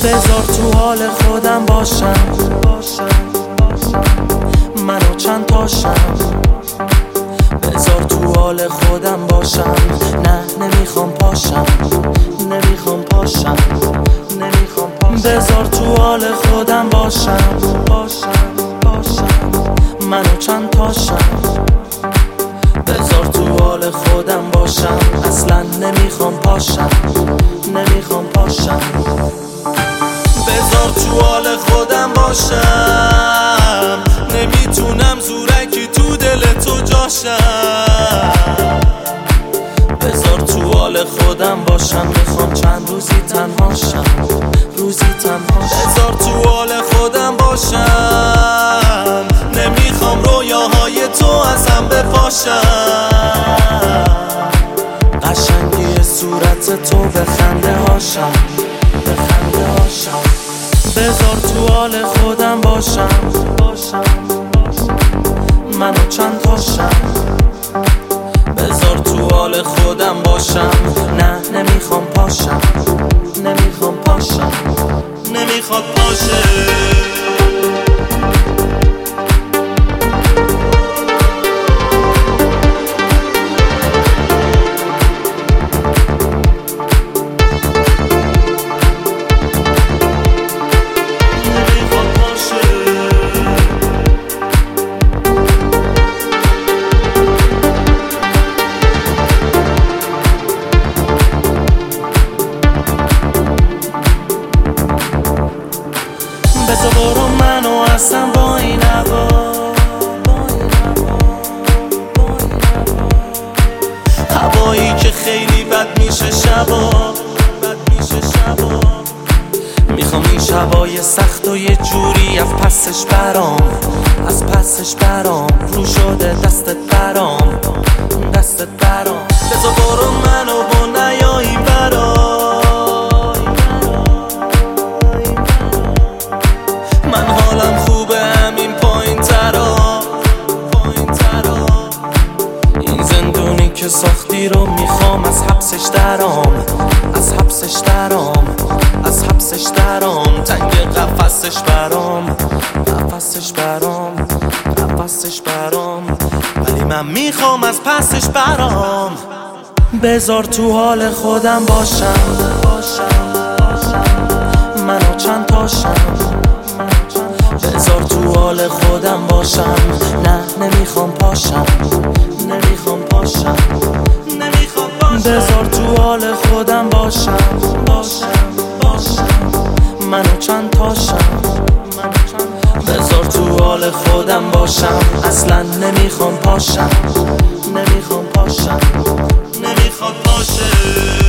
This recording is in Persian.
بذار تو حال خودم باشم، منو چند تاشم. بذار تو حال خودم باشم، نه نمیخوام پاشم، نمیخوام پاشم، نمیخوام پاشم. بذار تو حال خودم باشم، منو چند تاشم. بذار تو حال خودم باشم، اصلا نمیخوام پاشم، نمیخوام پاشم. بذار تو حال خودم باشم، نمیتونم زورکی تو دل تو جاشم. بذار تو حال خودم باشم، میخوام چند روزی تنهاشم، روزی تنهاشم. بذار تو حال خودم باشم، نمیخوام رویاهای تو از هم بپاشم. قشنگی صورت تو به خنده هاشم، به خنده هاشم. بذار تو حال خودم باشم، منو چند تاشم. بذار تو حال خودم باشم، نه نمیخوام پاشم، نمیخوام پاشم، نمیخواد باشه. بذار برو منو اصلا با این هوا، هوایی که خیلی بد میشه شبا، میخوام این شبای سخت و یه جوری از پسش برام، از پسش برام. رو شده دستت برام، دستت برام. بذار برو منو با نیایی برام، من حالم خوبه همین پایین ترا. این زندونی که ساختی رو میخوام از حبسش درام، از حبسش درام، از حبسش درام. تنگ قفسش برام، قفسش برام، قفسش برام. ولی من میخوام از پسش برام. بذار تو حال خودم باشم، منو چند تاشم. بذار تو حال خودم باشم، نه نمیخوام پاشم، نمیخوام پاشم، نمیخوام پاشم. بذار تو حال خودم باشم، منو چند تاشم. بذار تو حال خودم باشم، اصلا نمیخوام پاشم، نمیخوام پاشم، نمیخواد باشه.